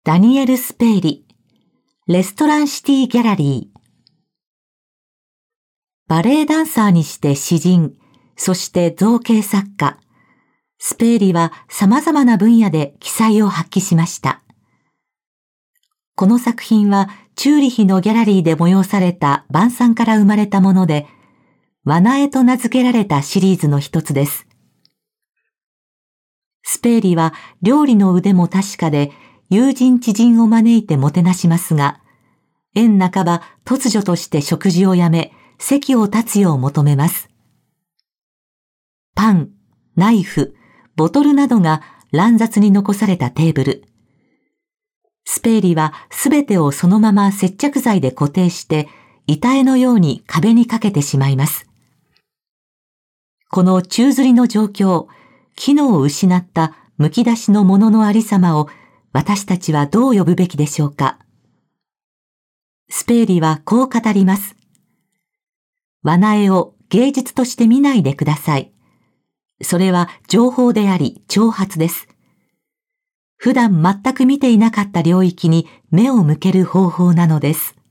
ダニエル・スペーリ、レストランシティ・ギャラリー。バレエダンサーにして詩人、そして造形作家。スペーリは様々な分野で奇才を発揮しました。この作品はチューリヒのギャラリーで催された晩餐から生まれたもので、ワナエと名付けられたシリーズの一つです。スペーリは料理の腕も確かで、友人知人を招いてもてなしますが、宴半ば突如として食事をやめ、席を立つよう求めます。パン、ナイフ、ボトルなどが乱雑に残されたテーブル。スペーリはすべてをそのまま接着剤で固定して、板絵のように壁にかけてしまいます。この宙吊りの状況、機能を失ったむき出しのもののありさまを私たちはどう呼ぶべきでしょうか。スペーリはこう語ります。ワナ絵を芸術として見ないでください。それは情報であり挑発です。普段全く見ていなかった領域に目を向ける方法なのです。